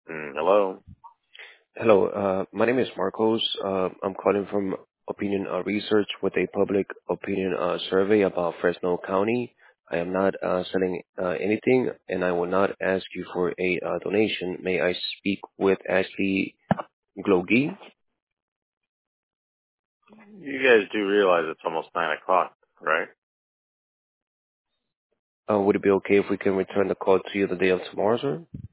Hello. Hello, my name is Marcos. I'm calling from Opinion Research with a public opinion survey about Fresno County. I am not selling anything, and I will not ask you for a donation. May I speak with Ashley Glogi? You guys do realize it's almost 9 o'clock, right? Would it be okay if we can return the call to you the day of tomorrow, sir?